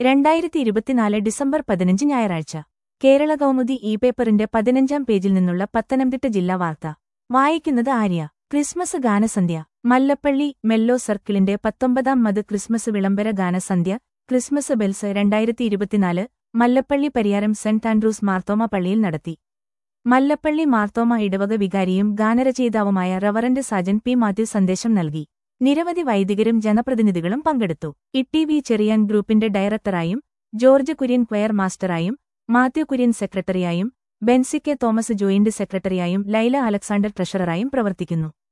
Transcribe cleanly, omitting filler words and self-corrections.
2024 December 15 ഞായറാഴ്ച കേരള കൗമുദി പേപ്പറിന്റെ 15-ാം പേജിൽ നിന്നുള്ള പത്തനംതിട്ട ജില്ലാ വാർത്ത വായിക്കുന്നത് ആര്യ. ക്രിസ്മസ് ഗാനസന്ധ്യ. മല്ലപ്പള്ളി മെല്ലോ സർക്കിളിന്റെ 19-ാം മത് ക്രിസ്മസ് വിളംബര ഗാനസന്ധ്യ Christmas bells 2024 Mallappally Pariyaram Saint Andrew's Marthoma പള്ളിയിൽ നടത്തി. മല്ലപ്പള്ളി മാർത്തോമ ഇടവക വികാരിയും ഗാനരചയിതാവുമായ റവറന്റ് സാജൻ പി മാത്യു സന്ദേശം നൽകി. നിരവധി വൈദികരും ജനപ്രതിനിധികളും പങ്കെടുത്തു. ഇ.ടി.വി. ചെറിയാൻ ഗ്രൂപ്പിന്റെ ഡയറക്ടറായും ജോർജ് കുര്യൻ ക്വയർ മാസ്റ്ററായും മാത്യു കുര്യൻ സെക്രട്ടറിയായും ബെൻസി കെ തോമസ് ജോയിന്റ് സെക്രട്ടറിയായും ലൈല അലക്സാണ്ടർ ട്രഷററായും പ്രവർത്തിക്കുന്നു.